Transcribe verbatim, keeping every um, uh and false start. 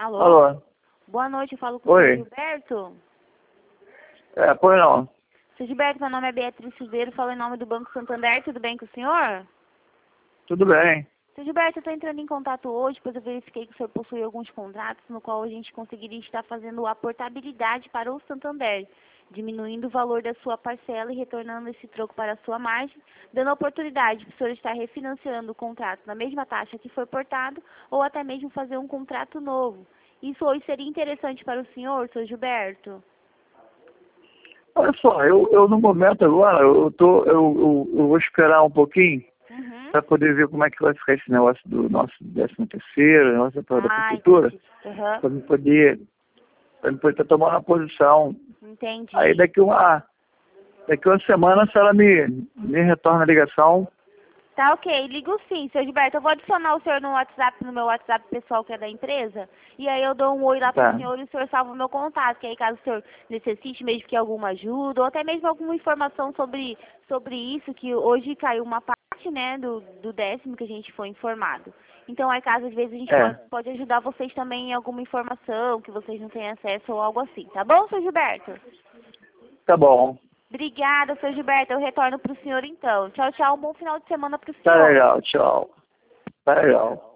Alô? Alô? Boa noite, eu falo com o Oi. senhor Gilberto. É, pois não. Senhor Gilberto, meu nome é Beatriz Silveiro, falo em nome do Banco Santander, tudo bem com o senhor? Tudo bem. Senhor Gilberto, eu estou entrando em contato hoje, pois eu verifiquei que o senhor possui alguns contratos no qual a gente conseguiria estar fazendo a portabilidade para o Santander, diminuindo o valor da sua parcela e retornando esse troco para a sua margem, dando a oportunidade para o senhor estar refinanciando o contrato na mesma taxa que foi portado ou até mesmo fazer um contrato novo. Isso hoje seria interessante para o senhor, senhor Gilberto? Olha só, eu, eu no momento agora, eu, tô, eu, eu, eu vou esperar um pouquinho Uhum. para poder ver como é que vai ficar esse negócio do nosso décimo terceiro, negócio da Ah, prefeitura, entendi. Uhum. para me poder, para me poder estar tomando uma posição. Aí Entendi. daqui uma, daqui uma semana, se ela me, me retorna a ligação, Tá ok, ligo sim, seu Gilberto. Eu vou adicionar o senhor no WhatsApp, no meu WhatsApp pessoal que é da empresa. E aí eu dou um oi lá pro tá. senhor e o senhor salva o meu contato. Que aí caso o senhor necessite mesmo que alguma ajuda, ou até mesmo alguma informação sobre, sobre isso, que hoje caiu uma parte, né, do, do décimo que a gente foi informado. Então aí caso às vezes a gente É, pode, pode ajudar vocês também em alguma informação que vocês não têm acesso ou algo assim. Tá bom, seu Gilberto? tá bom. Obrigada, seu Gilberto. Eu retorno pro senhor então. Tchau, tchau. Um bom final de semana pro Tá senhor. legal, tchau. Tá legal.